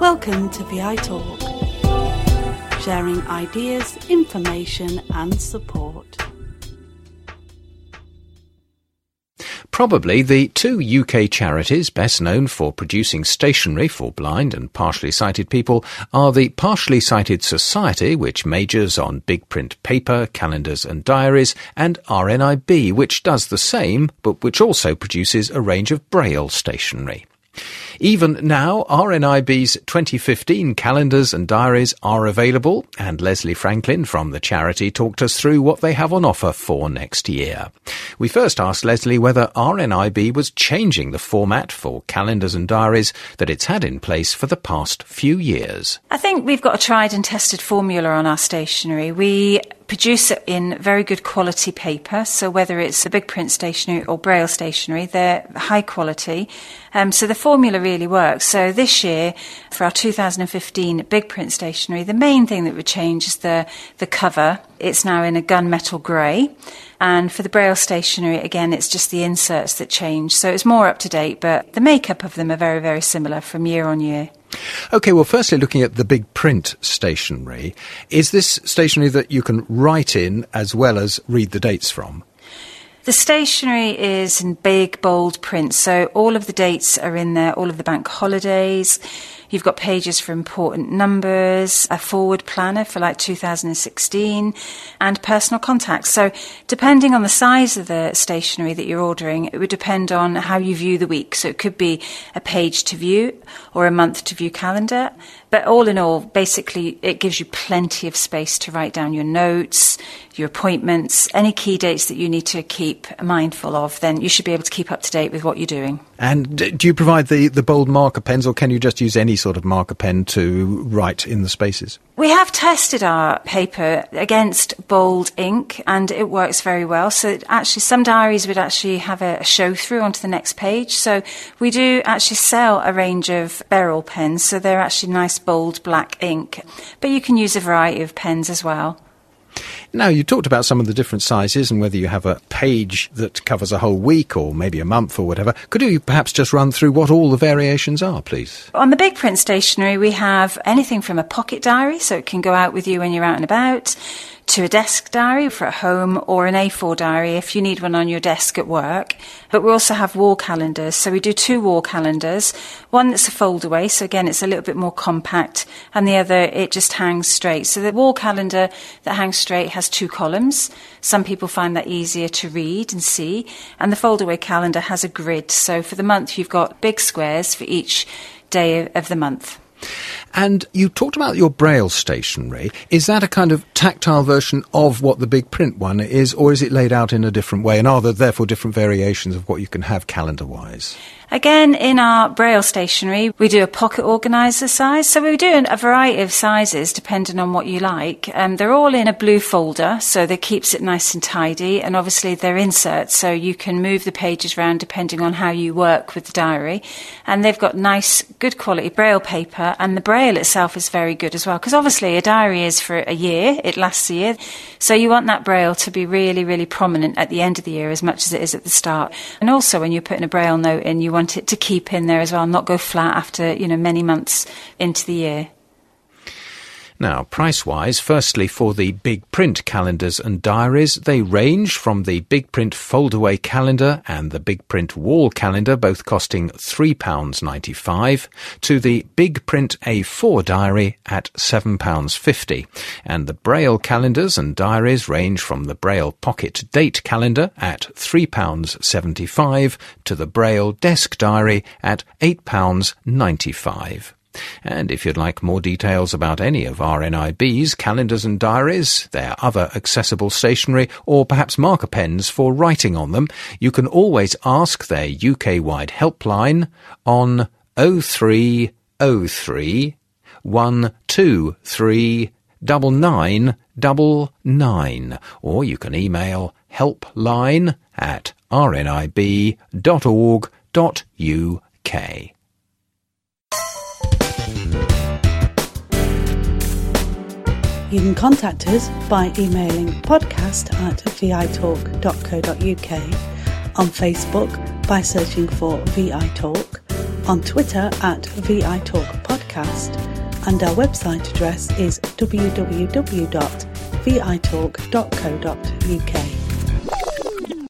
Welcome to VI Talk, sharing ideas, information and support. Probably the two UK charities best known for producing stationery for blind and partially sighted people are the Partially Sighted Society, which majors on big print paper, calendars and diaries, and RNIB, which does the same, but which also produces a range of Braille stationery. Even now, RNIB's 2015 calendars and diaries are available, and Leslie Franklin from the charity talked us through what they have on offer for next year. We first asked Leslie whether RNIB was changing the format for calendars and diaries that it's had in place for the past few years. I think we've got a tried and tested formula on our stationery. We produce it in very good quality paper, so whether it's the big print stationery or Braille stationery, they're high quality. So the formula really works. So this year, for our 2015 big print stationery, the main thing that would change is the cover. It's now in a gunmetal grey. And for the Braille stationery, again, it's just the inserts that change. So it's more up to date, but the makeup of them are very, very similar from year on year. OK, well, firstly, looking at the big print stationery, is this stationery that you can write in as well as read the dates from? The stationery is in big, bold print, so all of the dates are in there, all of the bank holidays. You've got pages for important numbers, a forward planner for like 2016, and personal contacts. So depending on the size of the stationery that you're ordering, it would depend on how you view the week. So it could be a page to view or a month to view calendar. But all in all, basically, it gives you plenty of space to write down your notes, your appointments, any key dates that you need to keep mindful of. Then you should be able to keep up to date with what you're doing. And do you provide the bold marker pens, or can you just use any sort of marker pen to write in the spaces? We have tested our paper against bold ink, and it works very well. So actually, some diaries would actually have a show through onto the next page. So we do actually sell a range of Beryl pens, so they're actually nice, bold black ink. But you can use a variety of pens as well. Now, you talked about some of the different sizes and whether you have a page that covers a whole week or maybe a month or whatever. Could you perhaps just run through what all the variations are, please? On the big print stationery, we have anything from a pocket diary, so it can go out with you when you're out and about, to a desk diary for at home, or an A4 diary if you need one on your desk at work. But we also have wall calendars, so we do two wall calendars. One that's a fold away, so again it's a little bit more compact, and the other it just hangs straight. So the wall calendar that hangs straight has two columns. Some people find that easier to read and see, and the fold away calendar has a grid. So for the month you've got big squares for each day of the month. And you talked about your Braille stationery. Is that a kind of tactile version of what the big print one is, or is it laid out in a different way? And are there therefore different variations of what you can have calendar-wise? Again, in our Braille stationery, we do a pocket organiser size. So we do a variety of sizes depending on what you like. They're all in a blue folder, so that keeps it nice and tidy. And obviously they're inserts, so you can move the pages around depending on how you work with the diary. And they've got nice, good quality Braille paper, and the Braille itself is very good as well. Because obviously a diary is for a year, it lasts a year. So you want that Braille to be really, really prominent at the end of the year as much as it is at the start. And also when you're putting a Braille note in, you want it to keep in there as well, not go flat after, many months into the year. Now, price-wise, firstly, for the big print calendars and diaries, they range from the big print fold-away calendar and the big print wall calendar, both costing £3.95, to the big print A4 diary at £7.50. And the Braille calendars and diaries range from the Braille pocket date calendar at £3.75 to the Braille desk diary at £8.95. And if you'd like more details about any of RNIB's calendars and diaries, their other accessible stationery, or perhaps marker pens for writing on them, you can always ask their UK-wide helpline on 0303 123 9999, or you can email helpline@rnib.org.uk. You can contact us by emailing podcast@vitalk.co.uk, on Facebook by searching for VI Talk, on Twitter @VI Talk Podcast, podcast, and our website address is www.vitalk.co.uk.